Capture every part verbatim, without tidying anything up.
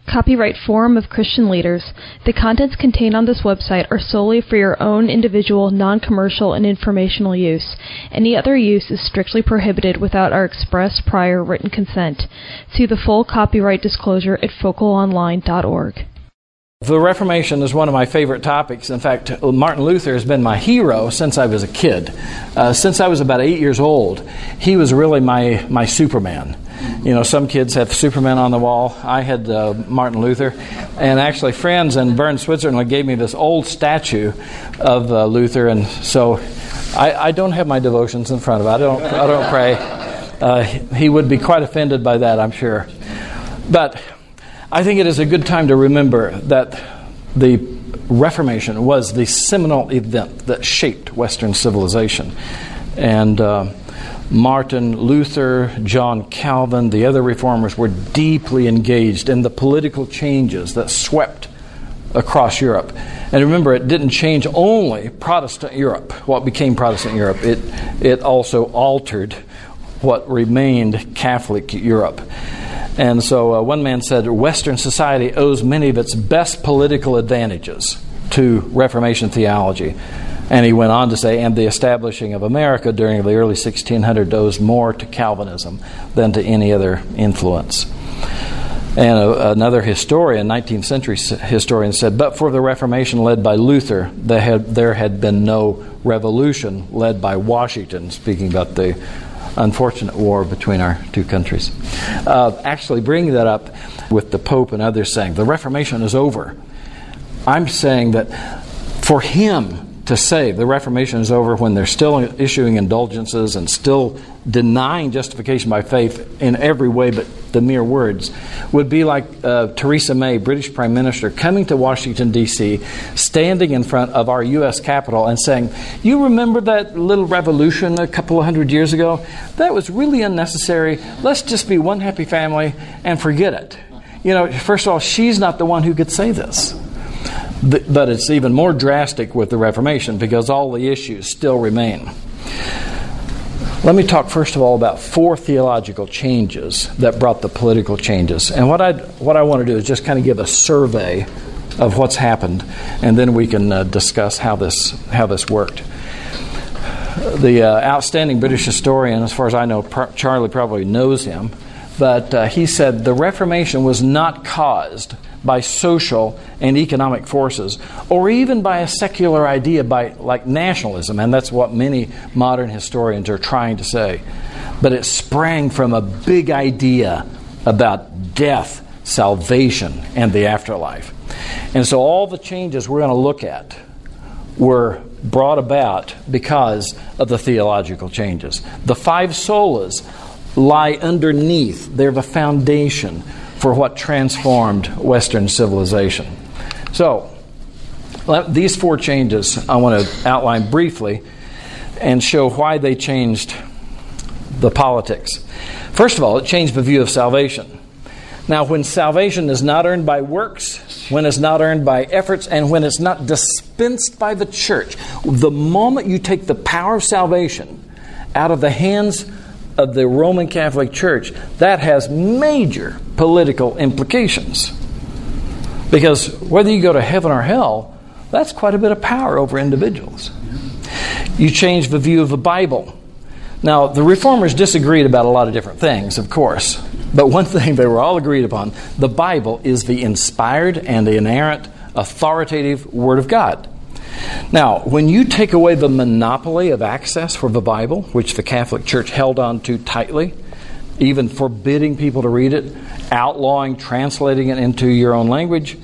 Copyright Forum of Christian Leaders. The contents contained on this website are solely for your own individual, non-commercial, and informational use. Any other use is strictly prohibited without our express prior written consent. See the full copyright disclosure at focal online dot org. The Reformation is one of my favorite topics. In fact, Martin Luther has been my hero since I was a kid. Uh, since I was about eight years old, he was really my, my Superman. You know, some kids have Superman on the wall. I had uh, Martin Luther. And actually, friends in Bern, Switzerland gave me this old statue of uh, Luther. And so I, I don't have my devotions in front of it. I don't, I don't pray. Uh, he would be quite offended by that, I'm sure. But I think it is a good time to remember that the Reformation was the seminal event that shaped Western civilization. And uh, Martin Luther, John Calvin, the other reformers were deeply engaged in the political changes that swept across Europe. And remember, it didn't change only Protestant Europe, what became Protestant Europe. It, it also altered what remained Catholic Europe. And so uh, one man said, Western society owes many of its best political advantages to Reformation theology. And he went on to say, and the establishing of America during the early sixteen hundreds owes more to Calvinism than to any other influence. And a, another historian, nineteenth century historian, said, but for the Reformation led by Luther, there had, there had been no revolution led by Washington, speaking about the unfortunate war between our two countries. Uh, actually, bringing that up with the Pope and others saying, the Reformation is over. I'm saying that for him to say the Reformation is over when they're still issuing indulgences and still denying justification by faith in every way but the mere words would be like uh, Theresa May, British Prime Minister, coming to Washington, D C, standing in front of our U S Capitol and saying, you remember that little revolution a couple of hundred years ago? That was really unnecessary. Let's just be one happy family and forget it. You know, first of all, she's not the one who could say this. But it's even more drastic with the Reformation because all the issues still remain. Let me talk first of all about four theological changes that brought the political changes. And what I what I want to do is just kind of give a survey of what's happened, and then we can uh, discuss how this how this worked. The uh, outstanding British historian, as far as I know, Par- Charlie probably knows him, but uh, he said the Reformation was not caused by social and economic forces, or even by a secular idea by like nationalism, and that's what many modern historians are trying to say. But it sprang from a big idea about death, salvation, and the afterlife. And so all the changes we're going to look at were brought about because of the theological changes. The five solas lie underneath. They're the foundation for what transformed Western civilization. So, these four changes I want to outline briefly and show why they changed the politics. First of all, it changed the view of salvation. Now, when salvation is not earned by works, when it's not earned by efforts, and when it's not dispensed by the church, the moment you take the power of salvation out of the hands of the Roman Catholic Church, that has major political implications. Because whether you go to heaven or hell, that's quite a bit of power over individuals. You change the view of the Bible. Now, the Reformers disagreed about a lot of different things, of course. But one thing they were all agreed upon, the Bible is the inspired and the inerrant, authoritative Word of God. Now, when you take away the monopoly of access for the Bible, which the Catholic Church held on to tightly, even forbidding people to read it, outlawing translating it into your own language,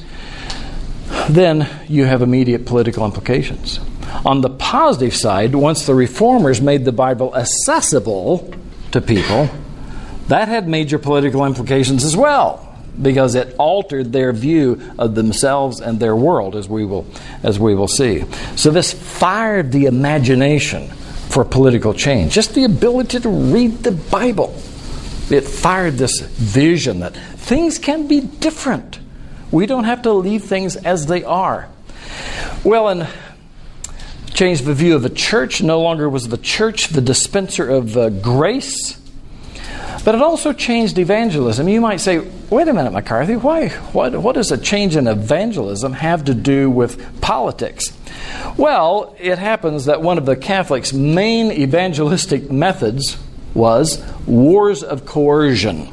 then you have immediate political implications. On the positive side, once the Reformers made the Bible accessible to people, that had major political implications as well, because it altered their view of themselves and their world, as we will as we will see. So this fired the imagination for political change. Just the ability to read the Bible. It fired this vision that things can be different. We don't have to leave things as they are. Well, and changed the view of the church. No longer was the church the dispenser of uh, grace. But it also changed evangelism. You might say, wait a minute, McCarthy, why? What, what does a change in evangelism have to do with politics? Well, it happens that one of the Catholics' main evangelistic methods was wars of coercion.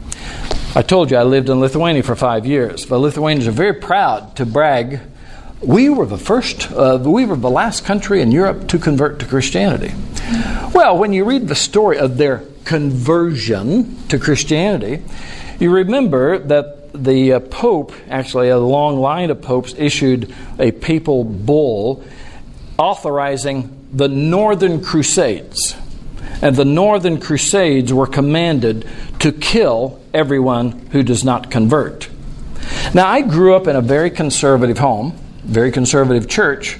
I told you I lived in Lithuania for five years. The Lithuanians are very proud to brag, we were the first, uh, we were the last country in Europe to convert to Christianity. Well, when you read the story of their conversion to Christianity, you remember that the uh, Pope, actually a long line of popes, issued a papal bull authorizing the Northern Crusades. And the Northern Crusades were commanded to kill everyone who does not convert. Now, I grew up in a very conservative home, very conservative church,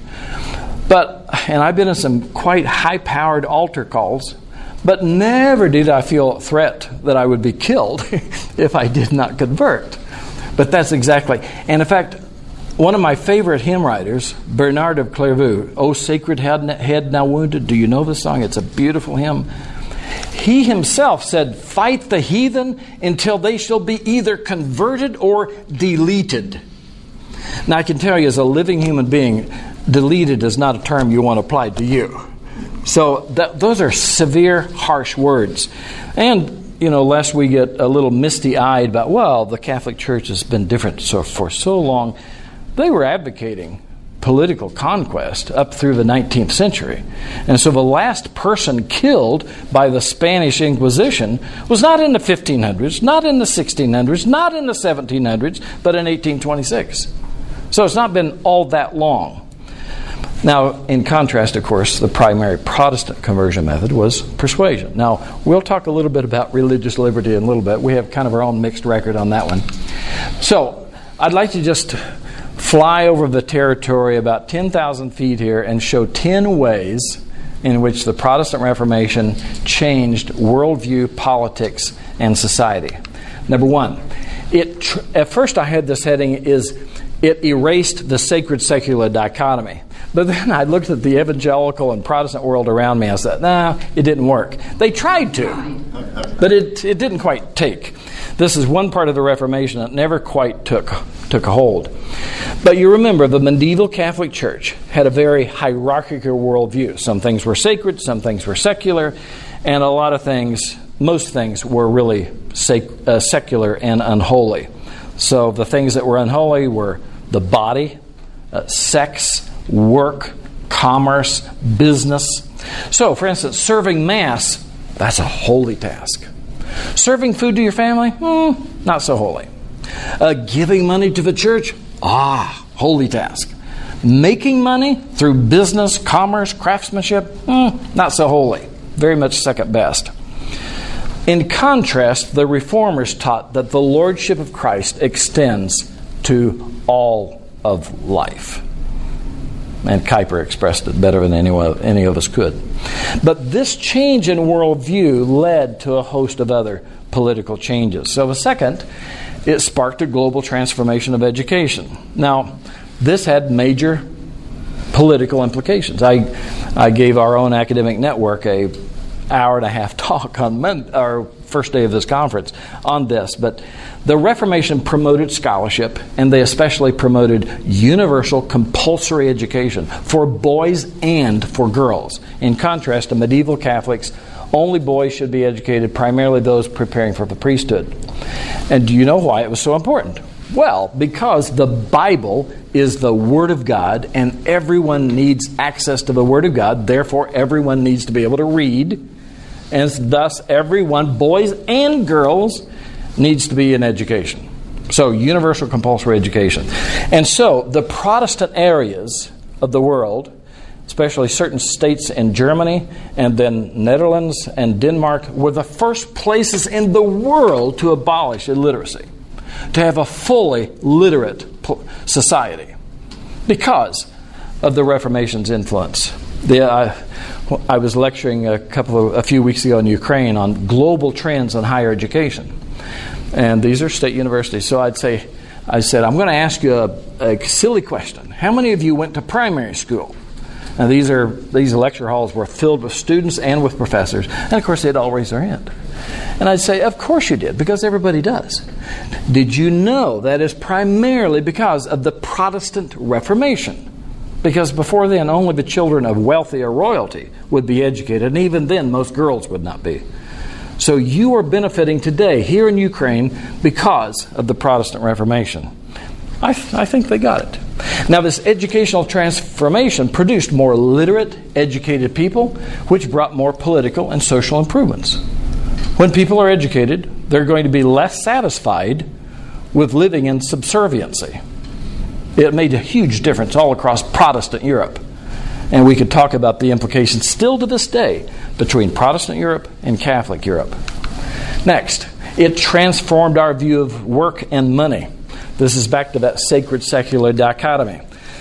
but and I've been in some quite high-powered altar calls, but never did I feel a threat that I would be killed if I did not convert. But that's exactly, and in fact, one of my favorite hymn writers, Bernard of Clairvaux, "O Sacred Head Now Wounded," do you know the song? It's a beautiful hymn. He himself said, "Fight the heathen until they shall be either converted or deleted." Now I can tell you, as a living human being, deleted is not a term you want applied to you. So that, those are severe, harsh words. And, you know, lest we get a little misty-eyed about, well, the Catholic Church has been different so for so long, they were advocating political conquest up through the nineteenth century. And so the last person killed by the Spanish Inquisition was not in the fifteen hundreds, not in the sixteen hundreds, not in the seventeen hundreds, but in eighteen twenty-six. So it's not been all that long. Now, in contrast, of course, the primary Protestant conversion method was persuasion. Now, we'll talk a little bit about religious liberty in a little bit. We have kind of our own mixed record on that one. So, I'd like to just fly over the territory about ten thousand feet here and show ten ways in which the Protestant Reformation changed worldview, politics, and society. Number one, it tr- at first I had this heading is it erased the sacred-secular dichotomy. But then I looked at the evangelical and Protestant world around me and I said, nah, it didn't work. They tried to, but it, it didn't quite take. This is one part of the Reformation that never quite took, took a hold. But you remember, the medieval Catholic Church had a very hierarchical worldview. Some things were sacred, some things were secular, and a lot of things, most things, were really sec- uh, secular and unholy. So the things that were unholy were the body, uh, sex, work, commerce, business. So, for instance, serving Mass, that's a holy task. Serving food to your family, hmm, not so holy. Uh, giving money to the church, ah, holy task. Making money through business, commerce, craftsmanship, hmm, not so holy. Very much second best. In contrast, the Reformers taught that the Lordship of Christ extends to all of life. And Kuyper expressed it better than any, any of us could. But this change in worldview led to a host of other political changes. So the second, it sparked a global transformation of education. Now, this had major political implications. I, I gave our own academic network a hour and a half talk on Monday, our first day of this conference on this. But the Reformation promoted scholarship, and they especially promoted universal compulsory education for boys and for girls. In contrast to medieval Catholics, only boys should be educated, primarily those preparing for the priesthood. And do you know why it was so important? Well, because the Bible is the Word of God, and everyone needs access to the Word of God. Therefore, everyone needs to be able to read. And thus, everyone, boys and girls, needs to be in education. So, universal compulsory education. And so, the Protestant areas of the world, especially certain states in Germany and then Netherlands and Denmark, were the first places in the world to abolish illiteracy, to have a fully literate society because of the Reformation's influence. The, uh, I was lecturing a couple of, a few weeks ago in Ukraine on global trends in higher education, and these are state universities. So I'd say, I said, I'm going to ask you a, a silly question. How many of you went to primary school? Now these are these lecture halls were filled with students and with professors. And of course they'd all raise their hand. And I'd say, of course you did, because everybody does. Did you know that is primarily because of the Protestant Reformation? Because before then, only the children of wealthy or royalty would be educated, and even then, most girls would not be. So you are benefiting today here in Ukraine because of the Protestant Reformation. I, th- I think they got it. Now, this educational transformation produced more literate, educated people, which brought more political and social improvements. When people are educated, they're going to be less satisfied with living in subserviency. It made a huge difference all across Protestant Europe. And we could talk about the implications still to this day between Protestant Europe and Catholic Europe. Next, it transformed our view of work and money. This is back to that sacred-secular dichotomy.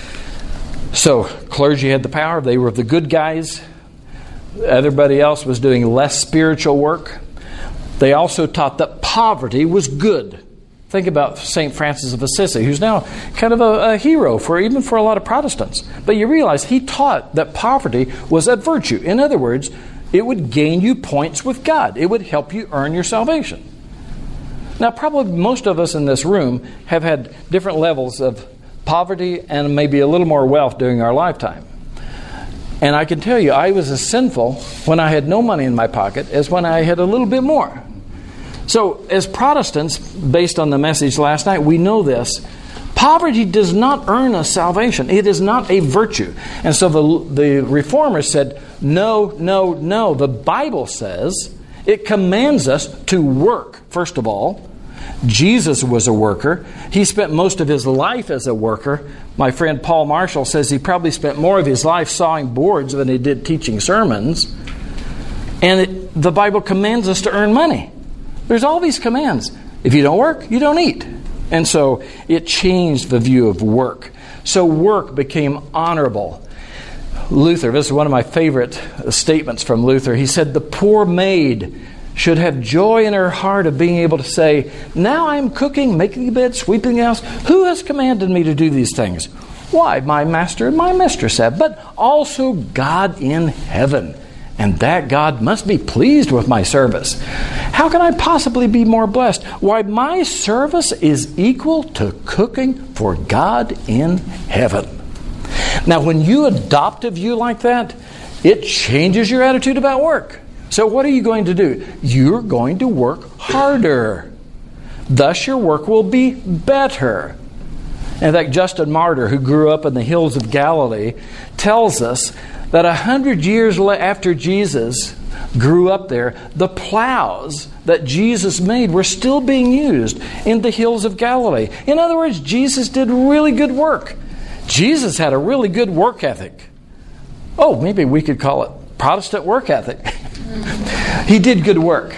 So, clergy had the power. They were the good guys. Everybody else was doing less spiritual work. They also taught that poverty was good. Think about Saint Francis of Assisi, who's now kind of a, a hero for even for a lot of Protestants. But you realize he taught that poverty was a virtue. In other words, it would gain you points with God. It would help you earn your salvation. Now, probably most of us in this room have had different levels of poverty and maybe a little more wealth during our lifetime. And I can tell you, I was as sinful when I had no money in my pocket as when I had a little bit more. So, as Protestants, based on the message last night, we know this. Poverty does not earn us salvation. It is not a virtue. And so the, the Reformers said, no, no, no. The Bible says it commands us to work, first of all. Jesus was a worker. He spent most of his life as a worker. My friend Paul Marshall says he probably spent more of his life sawing boards than he did teaching sermons. And it, the Bible commands us to earn money. There's all these commands. If you don't work, you don't eat. And so it changed the view of work. So work became honorable. Luther, this is one of my favorite statements from Luther. He said, the poor maid should have joy in her heart of being able to say, now I'm cooking, making the bed, sweeping the house. Who has commanded me to do these things? Why, my master and my mistress have, but also God in heaven. And that God must be pleased with my service. How can I possibly be more blessed? Why, my service is equal to cooking for God in heaven. Now, when you adopt a view like that, it changes your attitude about work. So what are you going to do? You're going to work harder. Thus, your work will be better. In fact, Justin Martyr, who grew up in the hills of Galilee, tells us that a hundred years after Jesus grew up there, the plows that Jesus made were still being used in the hills of Galilee. In other words, Jesus did really good work. Jesus had a really good work ethic. Oh, maybe we could call it Protestant work ethic. He did good work.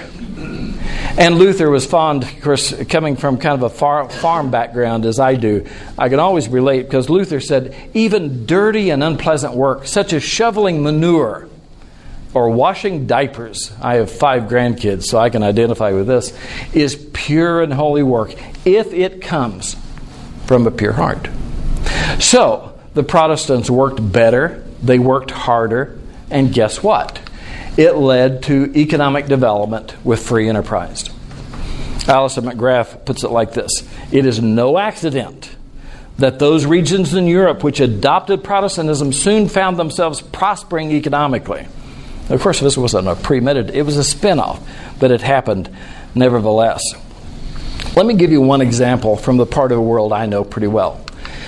And Luther was fond, of course, coming from kind of a far, farm background as I do. I can always relate because Luther said, even dirty and unpleasant work, such as shoveling manure or washing diapers, I have five grandkids, so I can identify with this, is pure and holy work if it comes from a pure heart. So, the Protestants worked better, they worked harder, and guess what? It led to economic development with free enterprise. Alistair McGrath puts it like this. It is no accident that those regions in Europe which adopted Protestantism soon found themselves prospering economically. Of course, this wasn't a premeditated, it was a spin-off, but it happened nevertheless. Let me give you one example from the part of the world I know pretty well.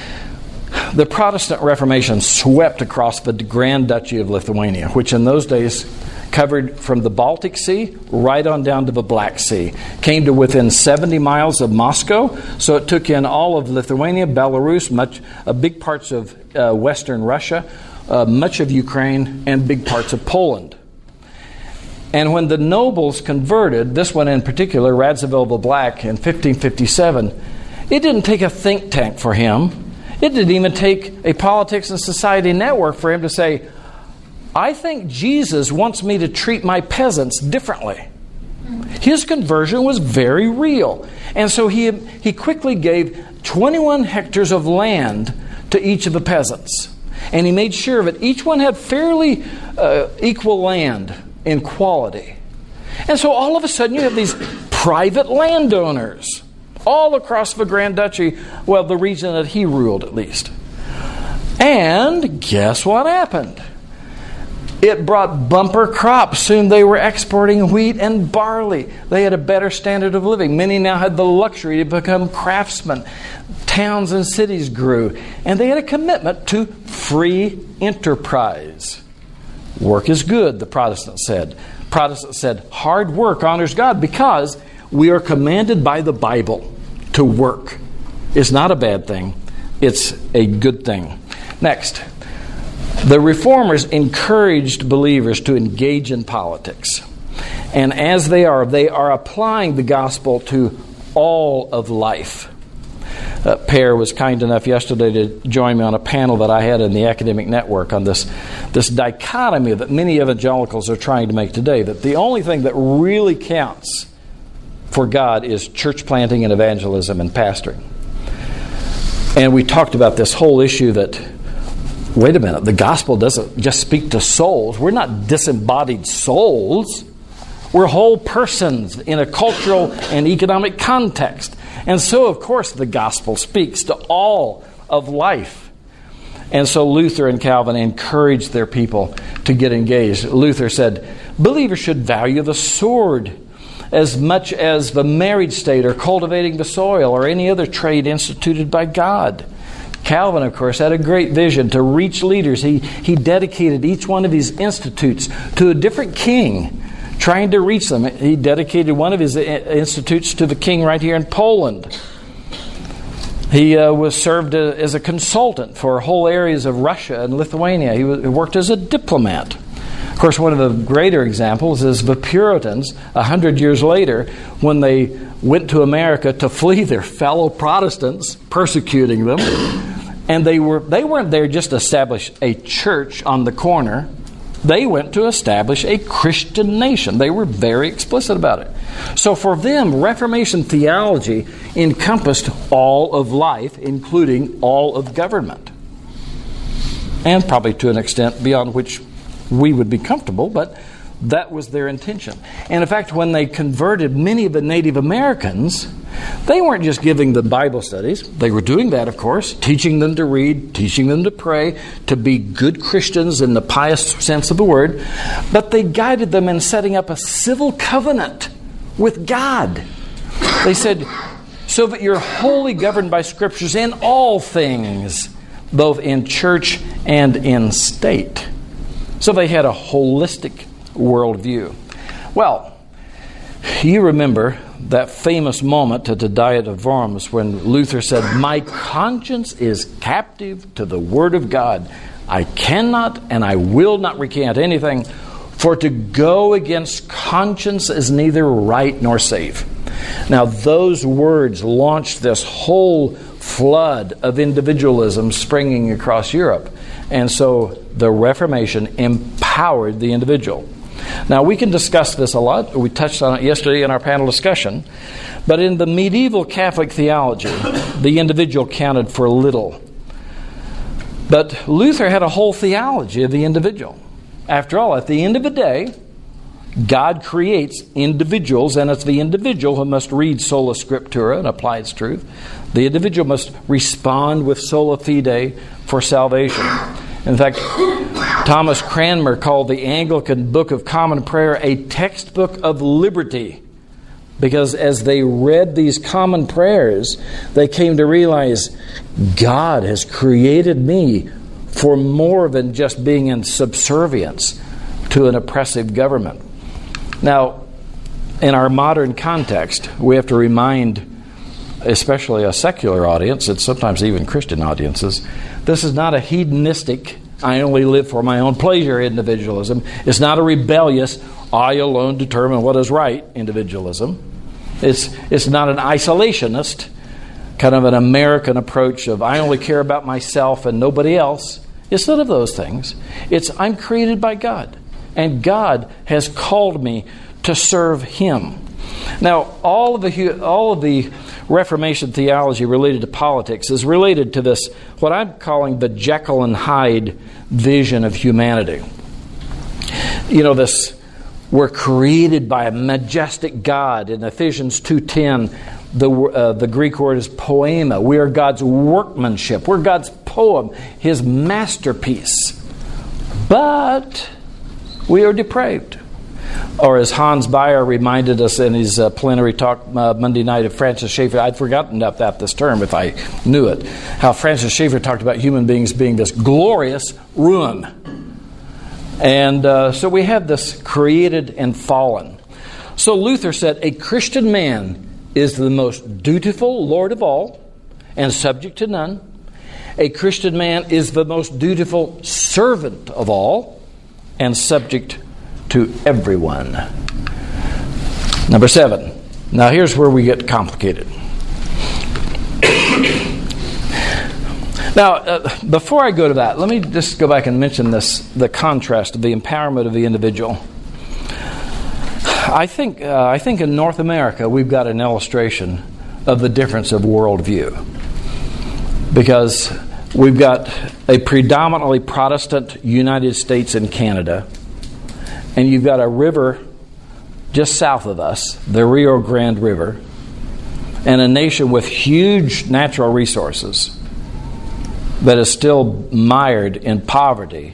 The Protestant Reformation swept across the Grand Duchy of Lithuania, which in those days covered from the Baltic Sea right on down to the Black Sea. Came to within seventy miles of Moscow, so it took in all of Lithuania, Belarus, much, uh, big parts of uh, Western Russia, uh, much of Ukraine, and big parts of Poland. And when the nobles converted, this one in particular, Radziwill the Black, in fifteen fifty-seven, it didn't take a think tank for him. It didn't even take a Politics and Society network for him to say, I think Jesus wants me to treat my peasants differently. His conversion was very real. And so he, he quickly gave twenty-one hectares of land to each of the peasants. And he made sure that each one had fairly uh, equal land in quality. And so all of a sudden you have these private landowners all across the Grand Duchy, well, the region that he ruled at least. And guess what happened? It brought bumper crops. Soon they were exporting wheat and barley. They had a better standard of living. Many now had the luxury to become craftsmen. Towns and cities grew. And they had a commitment to free enterprise. Work is good, the Protestants said. Protestants said, hard work honors God because we are commanded by the Bible to work. It's not a bad thing. It's a good thing. Next. The Reformers encouraged believers to engage in politics. And as they are, they are applying the gospel to all of life. Uh, Per was kind enough yesterday to join me on a panel that I had in the Academic Network on this, this dichotomy that many evangelicals are trying to make today, that the only thing that really counts for God is church planting and evangelism and pastoring. And we talked about this whole issue that, wait a minute, the gospel doesn't just speak to souls. We're not disembodied souls. We're whole persons in a cultural and economic context. And so, of course, the gospel speaks to all of life. And so Luther and Calvin encouraged their people to get engaged. Luther said, believers should value the sword as much as the marriage state or cultivating the soil or any other trade instituted by God. Calvin, of course, had a great vision to reach leaders. He, he dedicated each one of his institutes to a different king, trying to reach them. He dedicated one of his institutes to the king right here in Poland. He uh, was served as a consultant for whole areas of Russia and Lithuania. He, was, he worked as a diplomat. Of course, one of the greater examples is the Puritans, a hundred years later, when they went to America to flee their fellow Protestants, persecuting them. And they, were, they weren't there just to establish a church on the corner. They went to establish a Christian nation. They were very explicit about it. So for them, Reformation theology encompassed all of life, including all of government. And probably to an extent beyond which we would be comfortable, but that was their intention. And in fact, when they converted many of the Native Americans, they weren't just giving them Bible studies. They were doing that, of course, teaching them to read, teaching them to pray, to be good Christians in the pious sense of the word. But they guided them in setting up a civil covenant with God. They said, so that you're wholly governed by Scriptures in all things, both in church and in state. So they had a holistic worldview. Well, you remember that famous moment at the Diet of Worms when Luther said, my conscience is captive to the Word of God. I cannot and I will not recant anything, for to go against conscience is neither right nor safe. Now, those words launched this whole flood of individualism springing across Europe. And so the Reformation empowered the individual. Now, we can discuss this a lot. We touched on it yesterday in our panel discussion. But in the medieval Catholic theology, the individual counted for little. But Luther had a whole theology of the individual. After all, at the end of the day, God creates individuals, and it's the individual who must read sola scriptura and apply its truth. The individual must respond with sola fide for salvation. In fact, Thomas Cranmer called the Anglican Book of Common Prayer a textbook of liberty, because as they read these common prayers, they came to realize God has created me for more than just being in subservience to an oppressive government. Now, in our modern context, we have to remind, especially a secular audience, and sometimes even Christian audiences, this is not a hedonistic, I only live for my own pleasure individualism. It's not a rebellious, I alone determine what is right individualism. It's, it's not an isolationist, kind of an American approach of I only care about myself and nobody else. It's none of those things. It's I'm created by God. And God has called me to serve Him. Now, all of the all of the Reformation theology related to politics is related to this, what I'm calling the Jekyll and Hyde vision of humanity. You know, this, we're created by a majestic God. In Ephesians two ten, the uh, the Greek word is poema. We are God's workmanship. We're God's poem, His masterpiece. But we are depraved. Or as Hans Bayer reminded us in his uh, plenary talk uh, Monday night of Francis Schaeffer, I'd forgotten about this term if I knew it, how Francis Schaeffer talked about human beings being this glorious ruin. And uh, so we have this created and fallen. So Luther said, a Christian man is the most dutiful Lord of all and subject to none. A Christian man is the most dutiful servant of all and subject to everyone. Number seven. Now here's where we get complicated. Now, uh, before I go to that, let me just go back and mention this, the contrast of the empowerment of the individual. I think, uh, I think in North America we've got an illustration of the difference of worldview. Because we've got a predominantly Protestant United States and Canada, and you've got a river just south of us, the Rio Grande River, and a nation with huge natural resources that is still mired in poverty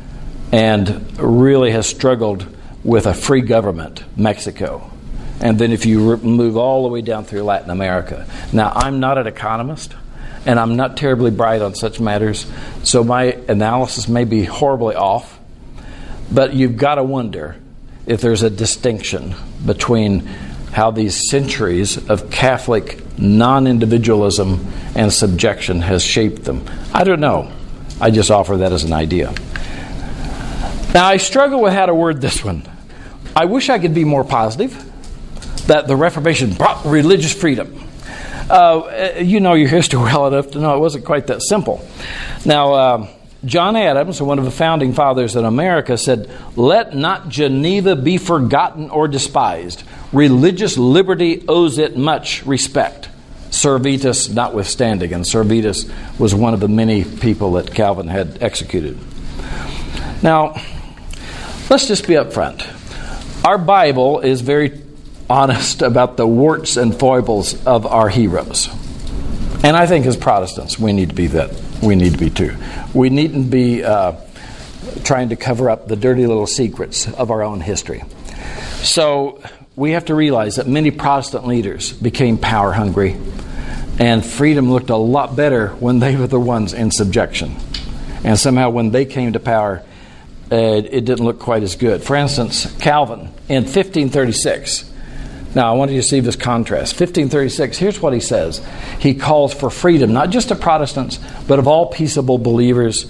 and really has struggled with a free government, Mexico. And then if you move all the way down through Latin America. Now, I'm not an economist, and I'm not terribly bright on such matters, so my analysis may be horribly off. But you've got to wonder if there's a distinction between how these centuries of Catholic non-individualism and subjection has shaped them. I don't know. I just offer that as an idea. Now, I struggle with how to word this one. I wish I could be more positive, that the Reformation brought religious freedom. Uh, you know your history well enough to know it wasn't quite that simple. Now, uh, John Adams, one of the founding fathers in America, said, "Let not Geneva be forgotten or despised. Religious liberty owes it much respect. Servetus notwithstanding." And Servetus was one of the many people that Calvin had executed. Now, let's just be upfront. Our Bible is very honest about the warts and foibles of our heroes. And I think as Protestants, we need to be that. We need to be too. We needn't be uh, trying to cover up the dirty little secrets of our own history. So we have to realize that many Protestant leaders became power hungry, and freedom looked a lot better when they were the ones in subjection. And somehow when they came to power, uh, it didn't look quite as good. For instance, Calvin in fifteen thirty-six. Now, I want you to see this contrast. fifteen thirty-six, here's what he says. He calls for freedom, not just of Protestants, but of all peaceable believers.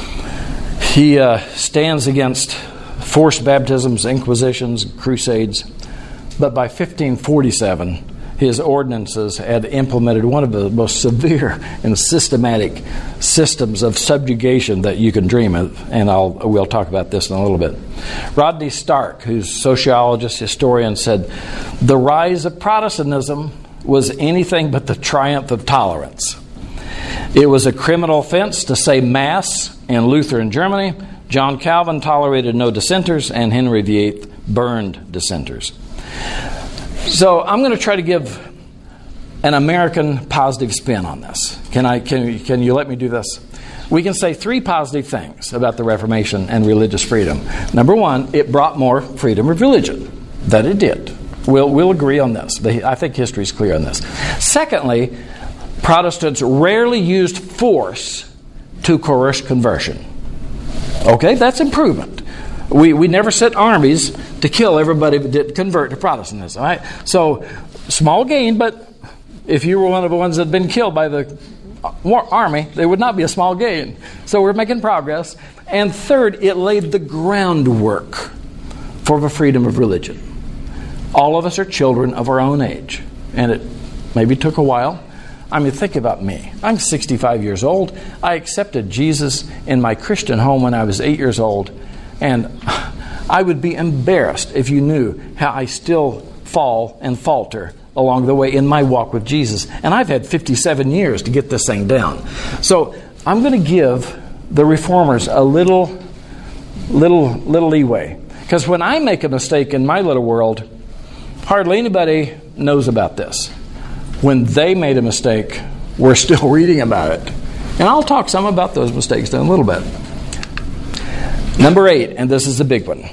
He uh, stands against forced baptisms, inquisitions, crusades. But by fifteen forty-seven, his ordinances had implemented one of the most severe and systematic systems of subjugation that you can dream of, and I'll we'll talk about this in a little bit. Rodney Stark, who's a sociologist, historian, said, "The rise of Protestantism was anything but the triumph of tolerance. It was a criminal offense to say Mass in Luther in Germany. John Calvin tolerated no dissenters, and Henry the Eighth burned dissenters." So I'm going to try to give an American positive spin on this. Can I? Can, can you let me do this? We can say three positive things about the Reformation and religious freedom. Number one, it brought more freedom of religion. That it did. We'll, we'll agree on this. I think history is clear on this. Secondly, Protestants rarely used force to coerce conversion. Okay, that's improvement. We we never sent armies to kill everybody that didn't convert to Protestantism. Right? So, small gain, but if you were one of the ones that had been killed by the army, there would not be a small gain. So we're making progress. And third, it laid the groundwork for the freedom of religion. All of us are children of our own age. And it maybe took a while. I mean, think about me. I'm sixty-five years old. I accepted Jesus in my Christian home when I was eight years old. And I would be embarrassed if you knew how I still fall and falter along the way in my walk with Jesus. And I've had fifty-seven years to get this thing down. So I'm going to give the reformers a little, little, little leeway. Because when I make a mistake in my little world, hardly anybody knows about this. When they made a mistake, we're still reading about it. And I'll talk some about those mistakes in a little bit. Number eight, and this is the big one.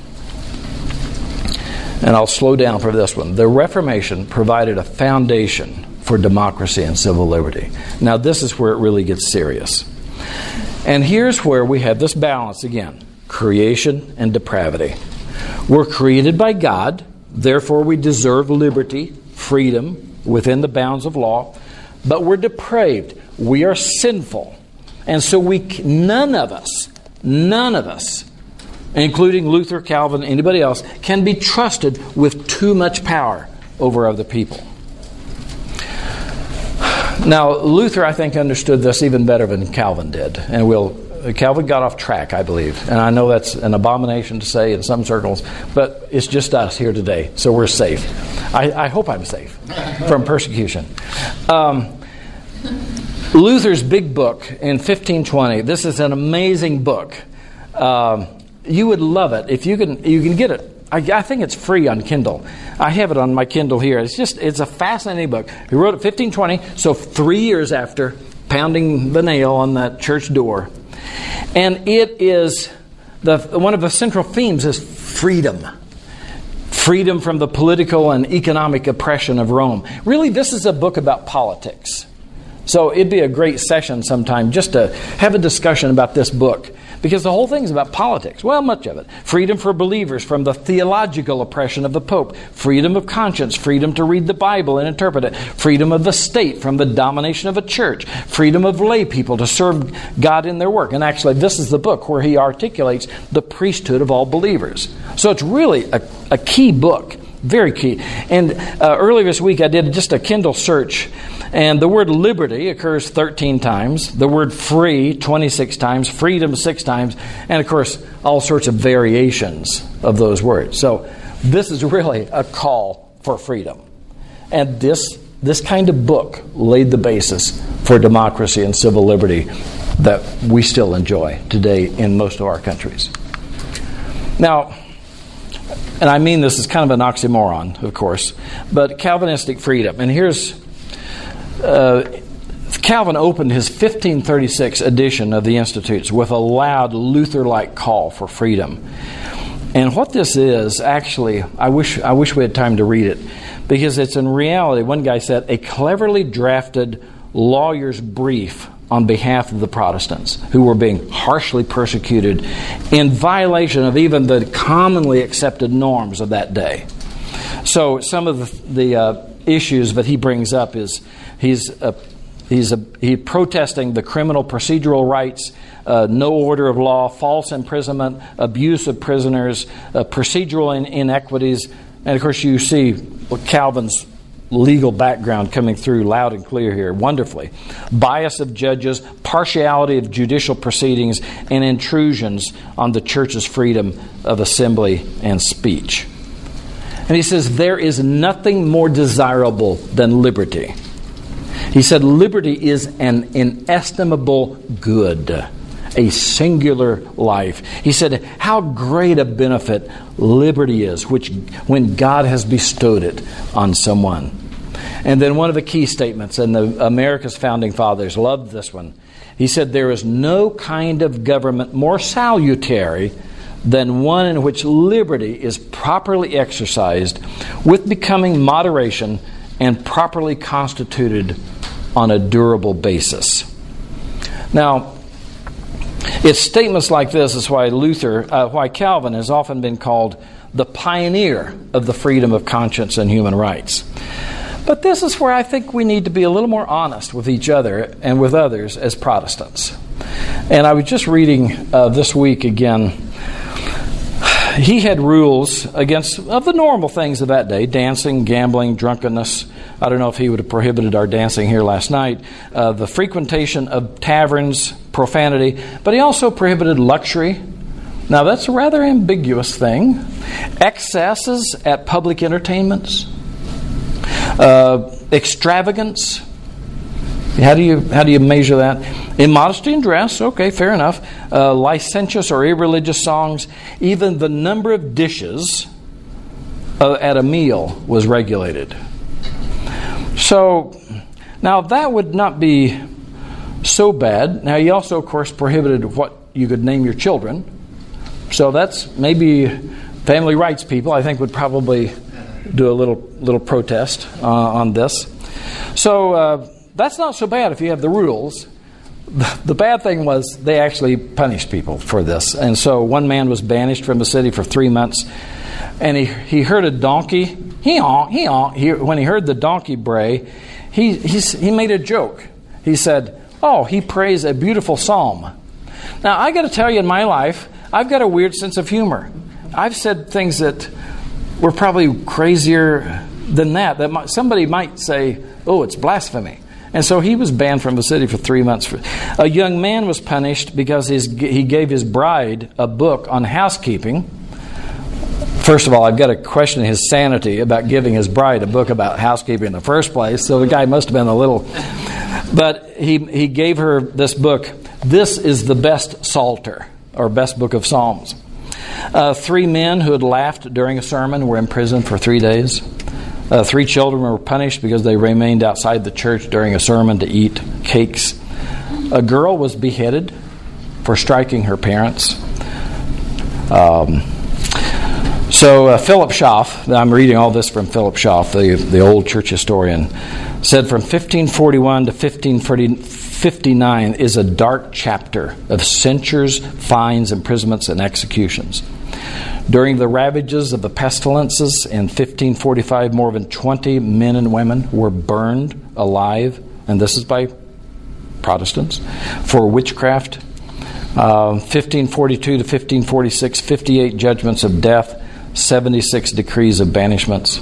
And I'll slow down for this one. The Reformation provided a foundation for democracy and civil liberty. Now, this is where it really gets serious. And here's where we have this balance again. Creation and depravity. We're created by God, therefore we deserve liberty, freedom within the bounds of law, but we're depraved. We are sinful. And so we none of us, none of us, including Luther, Calvin, anybody else, can be trusted with too much power over other people. Now, Luther, I think, understood this even better than Calvin did. And we'll Calvin got off track, I believe. And I know that's an abomination to say in some circles, but it's just us here today, so we're safe. I, I hope I'm safe from persecution. Um, Luther's big book in fifteen twenty, this is an amazing book. Um, you would love it if you can you can get it. I, I think it's free on Kindle. I have it on my Kindle here. It's just it's a fascinating book. He wrote it fifteen twenty, so three years after pounding the nail on that church door. And it is, the one of the central themes is freedom. Freedom from the political and economic oppression of Rome. Really, this is a book about politics. So it'd be a great session sometime just to have a discussion about this book. Because the whole thing is about politics. Well, much of it. Freedom for believers from the theological oppression of the Pope. Freedom of conscience. Freedom to read the Bible and interpret it. Freedom of the state from the domination of a church. Freedom of lay people to serve God in their work. And actually, this is the book where he articulates the priesthood of all believers. So it's really a, a key book. Very key. And uh, earlier this week I did just a Kindle search, and the word liberty occurs thirteen times, the word free twenty-six times, freedom six times, and of course all sorts of variations of those words. So this is really a call for freedom. And this this kind of book laid the basis for democracy and civil liberty that we still enjoy today in most of our countries. Now, and I mean this is kind of an oxymoron, of course, but Calvinistic freedom. And here's, uh, Calvin opened his fifteen thirty-six edition of the Institutes with a loud Luther-like call for freedom. And what this is, actually, I wish I wish we had time to read it, because it's in reality, one guy said, a cleverly drafted lawyer's brief on behalf of the Protestants who were being harshly persecuted in violation of even the commonly accepted norms of that day. So some of the, the uh, issues that he brings up is he's uh, he's a, he protesting the criminal procedural rights, uh, no order of law, false imprisonment, abuse of prisoners, uh, procedural in- inequities, and of course you see Calvin's legal background coming through loud and clear here, wonderfully. Bias of judges, partiality of judicial proceedings, and intrusions on the church's freedom of assembly and speech. And he says, there is nothing more desirable than liberty. He said, liberty is an inestimable good, a singular life. He said, how great a benefit liberty is, which when God has bestowed it on someone. And then one of the key statements, and the America's founding fathers loved this one. He said, there is no kind of government more salutary than one in which liberty is properly exercised with becoming moderation and properly constituted on a durable basis. Now, it's statements like this is why Luther, uh, why Calvin has often been called the pioneer of the freedom of conscience and human rights. But this is where I think we need to be a little more honest with each other and with others as Protestants. And I was just reading uh, this week again. He had rules against of the normal things of that day: dancing, gambling, drunkenness. I don't know if he would have prohibited our dancing here last night. Uh, the frequentation of taverns, profanity. But he also prohibited luxury, Now, that's a rather ambiguous thing. Excesses at public entertainments. Uh, extravagance. How do you how do you measure that? Immodesty in dress. Okay, fair enough. Uh, licentious or irreligious songs. Even the number of dishes uh, at a meal was regulated. So, now that would not be so bad. Now, you also, of course, prohibited what you could name your children. So that's maybe family rights people, I think, would probably do a little little protest uh, on this. So uh, that's not so bad if you have the rules. The, the bad thing was they actually punished people for this. And so one man was banished from the city for three months. And he, he heard a donkey. He-haw, he-haw. He, when he heard the donkey bray, he, he, he made a joke. He said, oh, he prays a beautiful psalm. Now, I got to tell you, in my life, I've got a weird sense of humor. I've said things that were probably crazier than that. That might, somebody might say, oh, it's blasphemy. And so he was banned from the city for three months. A young man was punished because his, he gave his bride a book on housekeeping. First of all, I've got to question his sanity about giving his bride a book about housekeeping in the first place. So the guy must have been a little... But he, he gave her this book. This is the best Psalter, or best book of Psalms. Uh, three men who had laughed during a sermon were imprisoned for three days. Uh, three children were punished because they remained outside the church during a sermon to eat cakes. A girl was beheaded for striking her parents. Um, so uh, Philip Schaff, I'm reading all this from Philip Schaff, the, the old church historian, said from fifteen forty-one to fifteen fifty-nine is a dark chapter of censures, fines, imprisonments, and executions. During the ravages of the pestilences in fifteen forty-five, more than twenty men and women were burned alive, and this is by Protestants, for witchcraft. Uh, fifteen forty-two to fifteen forty-six, fifty-eight judgments of death, seventy-six decrees of banishments.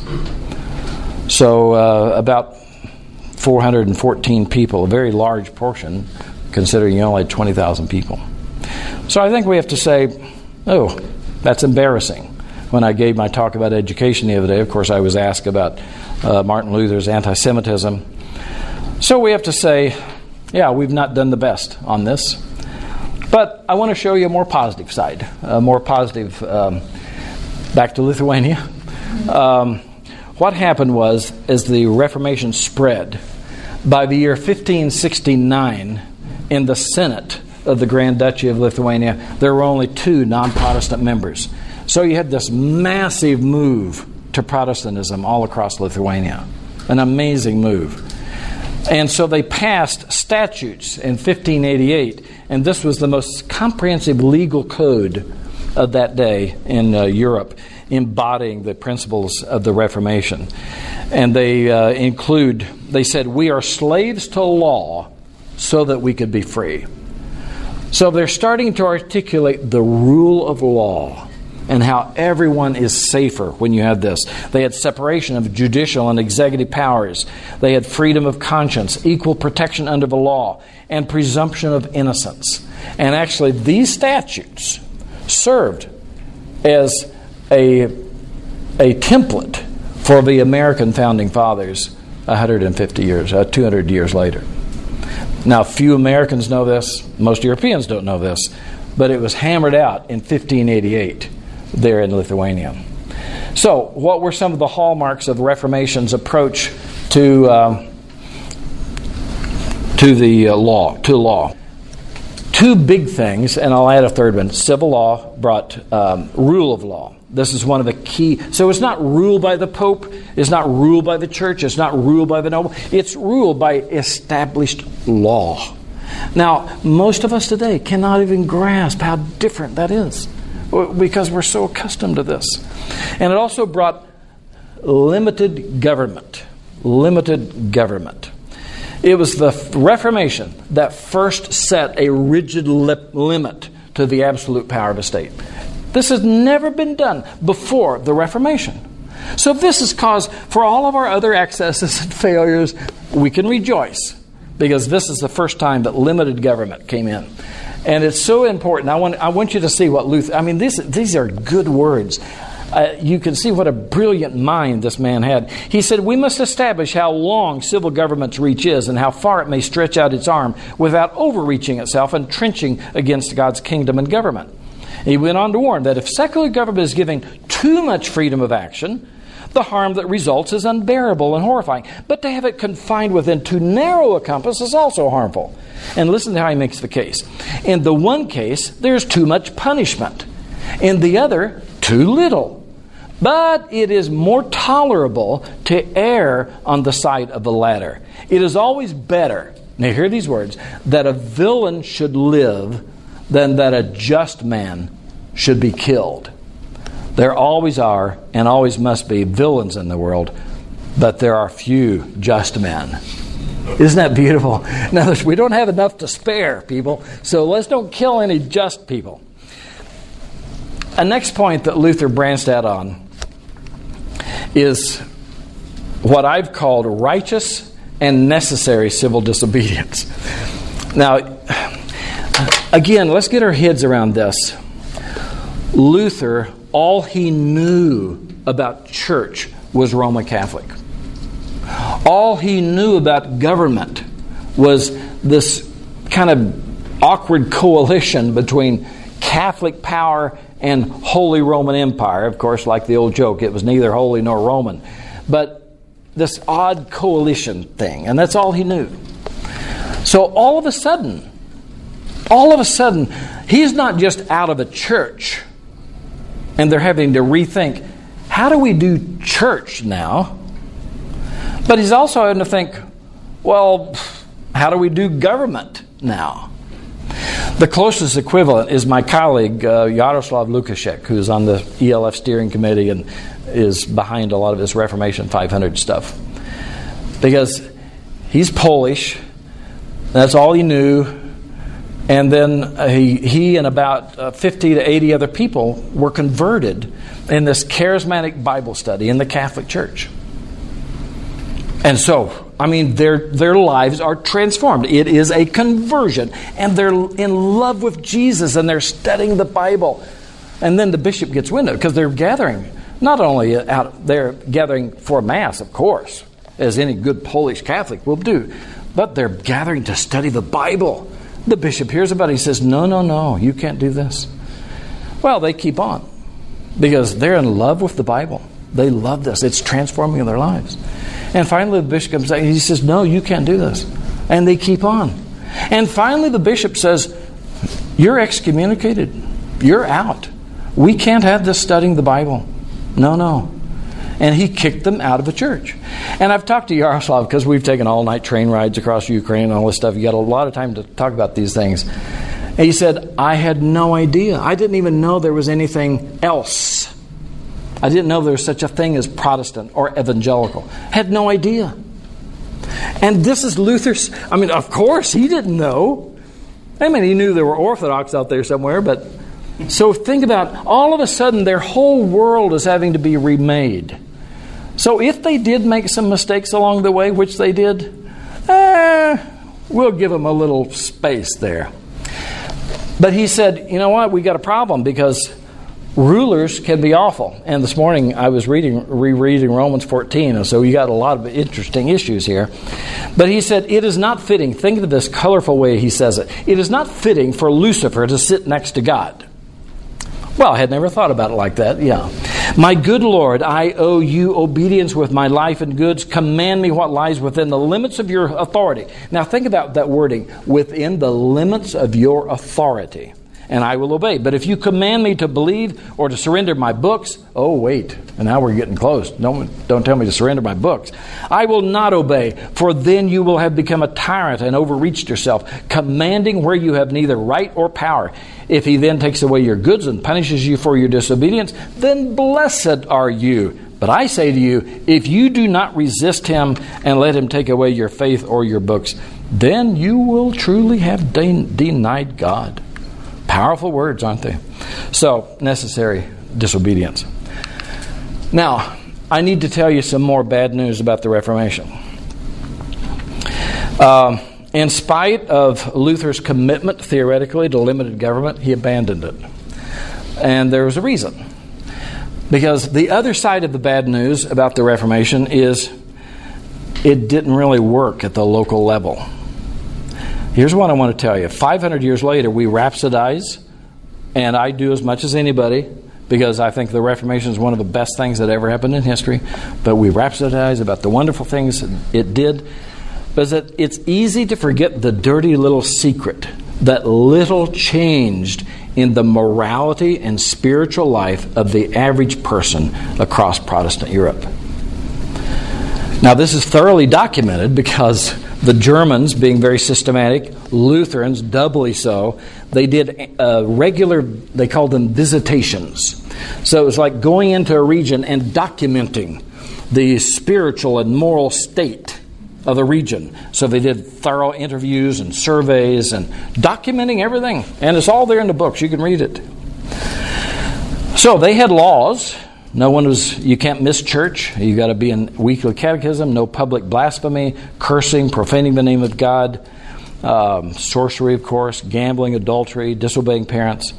So uh, about four hundred fourteen people, a very large portion, considering you only had twenty thousand people. So I think we have to say, oh, that's embarrassing. When I gave my talk about education the other day, of course, I was asked about uh, Martin Luther's anti-Semitism. So we have to say, yeah, we've not done the best on this. But I want to show you a more positive side, a more positive, um, back to Lithuania. Um, what happened was, as the Reformation spread, by the year fifteen sixty-nine, in the Senate of the Grand Duchy of Lithuania, there were only two non-Protestant members. So you had this massive move to Protestantism all across Lithuania. An amazing move. And so they passed statutes in fifteen eighty-eight, and this was the most comprehensive legal code of that day in uh, Europe, embodying the principles of the Reformation. And they uh, include, they said, we are slaves to law so that we could be free. So they're starting to articulate the rule of law and how everyone is safer when you have this. They had separation of judicial and executive powers. They had freedom of conscience, equal protection under the law, and presumption of innocence. And actually, these statutes served as a, a template for the American founding fathers one hundred fifty years, uh, two hundred years later. Now, few Americans know this. Most Europeans don't know this. But it was hammered out in fifteen eighty-eight there in Lithuania. So, what were some of the hallmarks of the Reformation's approach to uh, to the uh, law? To law, two big things, and I'll add a third one. Civil law brought um, rule of law. This is one of the key. So it's not ruled by the Pope. It's not ruled by the church. It's not ruled by the noble. It's ruled by established law. Now, most of us today cannot even grasp how different that is because we're so accustomed to this. And it also brought limited government. Limited government. It was the Reformation that first set a rigid lip limit to the absolute power of the state. This has never been done before the Reformation. So this is cause for all of our other excesses and failures, we can rejoice, because this is the first time that limited government came in. And it's so important. I want I want you to see what Luther... I mean, this, these are good words. Uh, you can see what a brilliant mind this man had. He said, we must establish how long civil government's reach is and how far it may stretch out its arm without overreaching itself and trenching against God's kingdom and government. He went on to warn that if secular government is giving too much freedom of action, the harm that results is unbearable and horrifying. But to have it confined within too narrow a compass is also harmful. And listen to how he makes the case. In the one case, there's too much punishment. In the other, too little. But it is more tolerable to err on the side of the latter. It is always better, now hear these words, that a villain should live than that a just man should be killed. There always are and always must be villains in the world, but there are few just men. Isn't that beautiful? In other words, we don't have enough to spare, people, so let's don't kill any just people. A next point that Luther branched out on is what I've called righteous and necessary civil disobedience. Now, again, let's get our heads around this. Luther, all he knew about church was Roman Catholic. All he knew about government was this kind of awkward coalition between Catholic power and Holy Roman Empire. Of course, like the old joke, it was neither holy nor Roman. But this odd coalition thing, and that's all he knew. So all of a sudden, all of a sudden, he's not just out of a church, and they're having to rethink, how do we do church now? But he's also having to think, well, how do we do government now? The closest equivalent is my colleague, uh, Yaroslav Lukashek, who's on the E L F steering committee and is behind a lot of this Reformation five hundred stuff. Because he's Polish, that's all he knew, and then uh, he, he and about uh, fifty to eighty other people were converted in this charismatic Bible study in the Catholic Church. And so, I mean, their their lives are transformed. It is a conversion. And they're in love with Jesus and they're studying the Bible. And then the bishop gets wind of it because they're gathering. Not only out they're gathering for Mass, of course, as any good Polish Catholic will do, but they're gathering to study the Bible. The bishop hears about it. He says, no, no, no, you can't do this. Well, they keep on because they're in love with the Bible. They love this. It's transforming their lives. And finally the bishop comes out and he says, no, you can't do this. And they keep on. And finally the bishop says, you're excommunicated. You're out. We can't have this studying the Bible. No, no. And he kicked them out of the church. And I've talked to Yaroslav because we've taken all-night train rides across Ukraine and all this stuff. You got a lot of time to talk about these things. And he said, I had no idea. I didn't even know there was anything else. I didn't know there was such a thing as Protestant or evangelical. Had no idea. And this is Luther's... I mean, of course, he didn't know. I mean, he knew there were Orthodox out there somewhere, but... So think about, all of a sudden, their whole world is having to be remade. So if they did make some mistakes along the way, which they did, eh, we'll give them a little space there. But he said, you know what, we got a problem because... rulers can be awful. And this morning I was reading, rereading Romans fourteen, and so you got a lot of interesting issues here. But he said, it is not fitting, think of this colorful way he says it, it is not fitting for Lucifer to sit next to God. Well, I had never thought about it like that, yeah. My good Lord, I owe you obedience with my life and goods. Command me what lies within the limits of your authority. Now think about that wording, within the limits of your authority. And I will obey. But if you command me to believe or to surrender my books, oh wait, and now we're getting close. Don't, don't tell me to surrender my books. I will not obey, for then you will have become a tyrant and overreached yourself, commanding where you have neither right or power. If he then takes away your goods and punishes you for your disobedience, then blessed are you. But I say to you, if you do not resist him and let him take away your faith or your books, then you will truly have de- denied God. Powerful words, aren't they? So, necessary disobedience. Now, I need to tell you some more bad news about the Reformation. Um, in spite of Luther's commitment, theoretically, to limited government, he abandoned it. And there was a reason. Because the other side of the bad news about the Reformation is it didn't really work at the local level. Here's what I want to tell you. five hundred years later, we rhapsodize, and I do as much as anybody, because I think the Reformation is one of the best things that ever happened in history. But we rhapsodize about the wonderful things it did. But it's easy to forget the dirty little secret that little changed in the morality and spiritual life of the average person across Protestant Europe. Now, this is thoroughly documented because the Germans, being very systematic, Lutherans doubly so, they did uh, regular, they called them visitations. So it was like going into a region and documenting the spiritual and moral state of the region. So they did thorough interviews and surveys and documenting everything. And it's all there in the books. You can read it. So they had laws. No one was, you can't miss church. You got to be in weekly catechism. No public blasphemy, cursing, profaning the name of God, um, sorcery, of course, gambling, adultery, disobeying parents.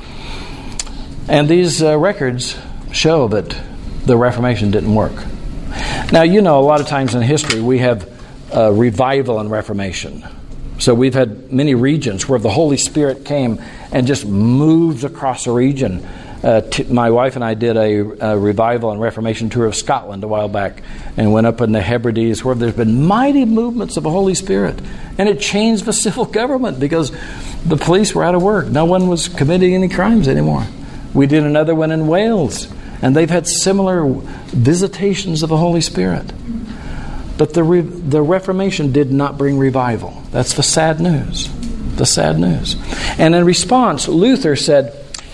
And these uh, records show that the Reformation didn't work. Now, you know, a lot of times in history we have uh, revival and Reformation. So we've had many regions where the Holy Spirit came and just moved across a region. Uh, t- my wife and I did a, a revival and Reformation tour of Scotland a while back and went up in the Hebrides where there's been mighty movements of the Holy Spirit. And it changed the civil government because the police were out of work. No one was committing any crimes anymore. We did another one in Wales, and they've had similar visitations of the Holy Spirit. But the re- the Reformation did not bring revival. That's the sad news. The sad news. And in response, Luther said,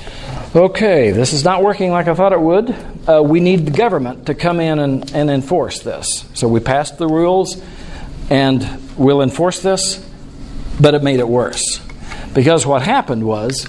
okay, this is not working like I thought it would. Uh, we need the government to come in and, and enforce this. So we passed the rules and we'll enforce this, but it made it worse. Because what happened was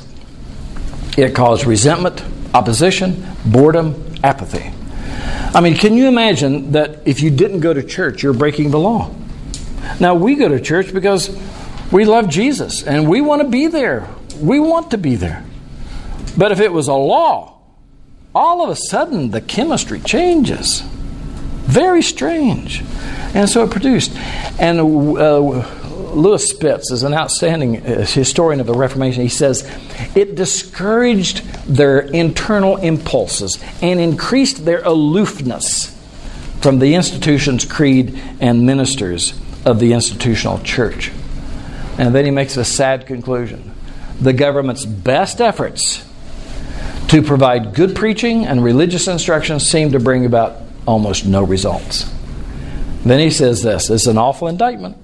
it caused resentment, opposition, boredom, apathy. I mean, can you imagine that if you didn't go to church, you're breaking the law? Now, we go to church because we love Jesus and we want to be there. We want to be there. But if it was a law, all of a sudden the chemistry changes. Very strange. And so it produced. And uh, Louis Spitz is an outstanding historian of the Reformation. He says, it discouraged their internal impulses and increased their aloofness from the institution's creed and ministers of the institutional church. And then he makes a sad conclusion. The government's best efforts to provide good preaching and religious instruction seem to bring about almost no results. Then he says this, this is an awful indictment.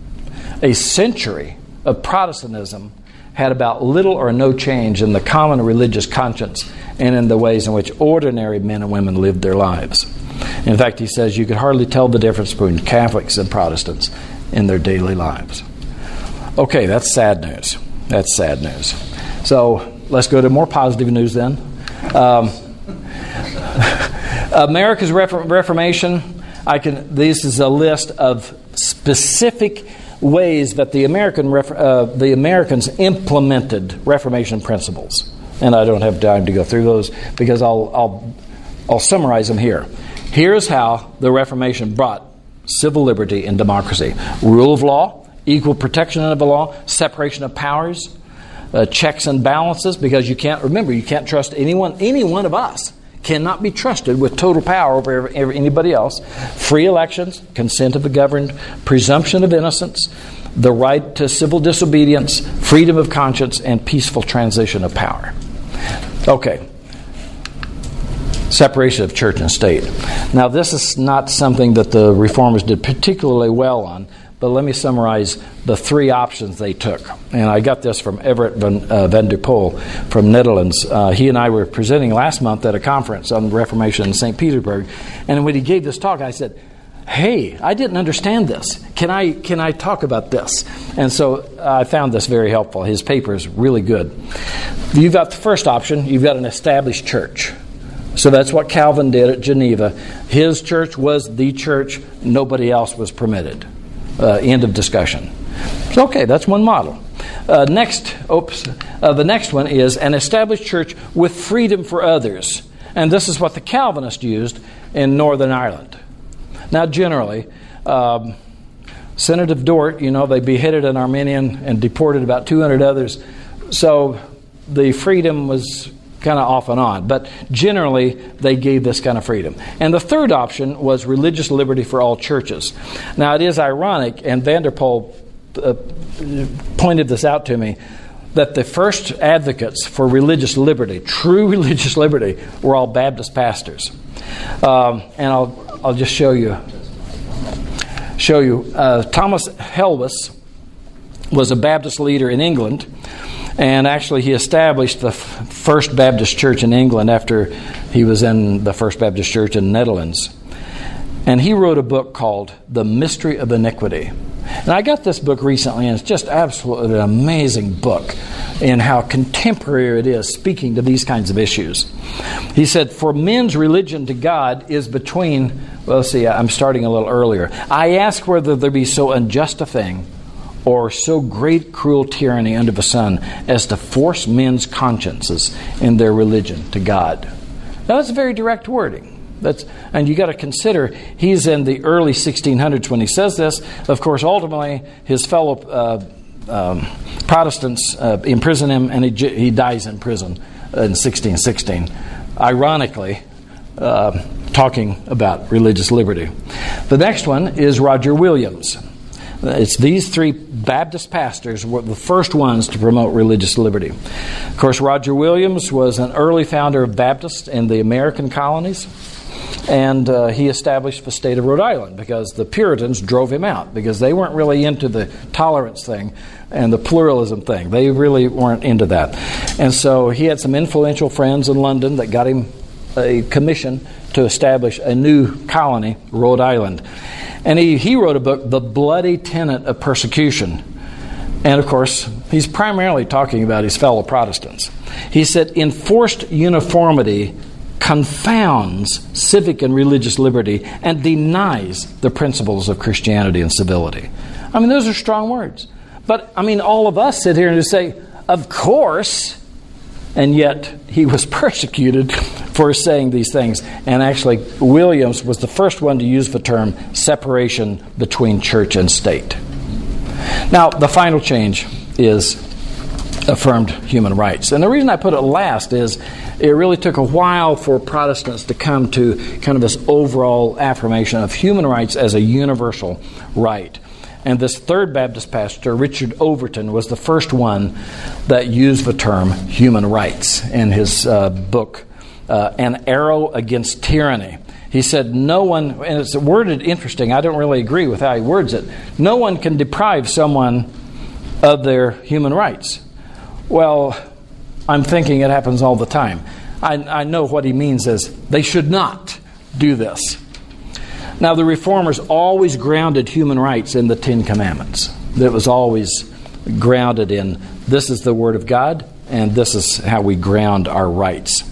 A century of Protestantism had about little or no change in the common religious conscience and in the ways in which ordinary men and women lived their lives. In fact, he says you could hardly tell the difference between Catholics and Protestants in their daily lives. Okay, that's sad news. That's sad news. So let's go to more positive news then. Um, America's Reformation, I can. This is a list of specific ways that the American uh, the Americans implemented Reformation principles, and I don't have time to go through those because I'll I'll I'll summarize them here. Here's how the Reformation brought civil liberty and democracy: rule of law, equal protection of the law, separation of powers. Uh, checks and balances, because you can't, remember, you can't trust anyone. Any one of us cannot be trusted with total power over every, every, anybody else. Free elections, consent of the governed, presumption of innocence, the right to civil disobedience, freedom of conscience, and peaceful transition of power. Okay. Separation of church and state. Now, this is not something that the Reformers did particularly well on, but let me summarize the three options they took. And I got this from Everett van, uh, van der Poel from Netherlands. Uh, he and I were presenting last month at a conference on Reformation in Saint Petersburg. And when he gave this talk, I said, hey, I didn't understand this. Can I can I talk about this? And so I found this very helpful. His paper is really good. You've got the first option. You've got an established church. So that's what Calvin did at Geneva. His church was the church. Nobody else was permitted. Uh, end of discussion. So, okay, that's one model. Uh, next, oops, uh, the next one is an established church with freedom for others. And this is what the Calvinists used in Northern Ireland. Now, generally, um, Synod of Dort, you know, they beheaded an Arminian and deported about two hundred others. So the freedom was kind of off and on. But generally, they gave this kind of freedom. And the third option was religious liberty for all churches. Now, it is ironic, and Vanderpoel uh, pointed this out to me, that the first advocates for religious liberty, true religious liberty, were all Baptist pastors. Um, and I'll I'll just show you. Show you. Uh, Thomas Helwys was a Baptist leader in England, and actually he established the f- first Baptist church in England after he was in the First Baptist Church in the Netherlands. And he wrote a book called The Mystery of Iniquity. And I got this book recently, and it's just absolutely an amazing book in how contemporary it is, speaking to these kinds of issues. He said, for men's religion to God is between, well, see, I'm starting a little earlier. I ask whether there be so unjust a thing, or so great cruel tyranny under the sun, as to force men's consciences in their religion to God. Now, that's very direct wording. That's, and you got to consider, he's in the early sixteen hundreds when he says this. Of course, ultimately, his fellow uh, um, Protestants uh, imprison him, and he, he dies in prison in sixteen sixteen. Ironically, uh, talking about religious liberty. The next one is Roger Williams. It's these three Baptist pastors were the first ones to promote religious liberty. Of course, Roger Williams was an early founder of Baptists in the American colonies. And uh, he established the state of Rhode Island because the Puritans drove him out because they weren't really into the tolerance thing and the pluralism thing. They really weren't into that. And so he had some influential friends in London that got him a commission to establish a new colony, Rhode Island. And he, he wrote a book, The Bloody Tenet of Persecution. And of course, he's primarily talking about his fellow Protestants. He said, enforced uniformity confounds civic and religious liberty and denies the principles of Christianity and civility. I mean, those are strong words. But, I mean, all of us sit here and just say, of course, and yet he was persecuted for saying these things. And actually, Williams was the first one to use the term separation between church and state. Now, the final change is affirmed human rights. And the reason I put it last is it really took a while for Protestants to come to kind of this overall affirmation of human rights as a universal right. And this third Baptist pastor, Richard Overton, was the first one that used the term human rights in his uh, book, uh, An Arrow Against Tyranny. He said, no one, and it's worded interesting, I don't really agree with how he words it, no one can deprive someone of their human rights. Well, I'm thinking it happens all the time. I, I know what he means is they should not do this. Now, the Reformers always grounded human rights in the Ten Commandments. It was always grounded in this is the Word of God, and this is how we ground our rights.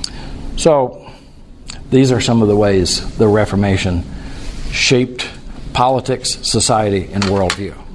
So, these are some of the ways the Reformation shaped politics, society, and worldview.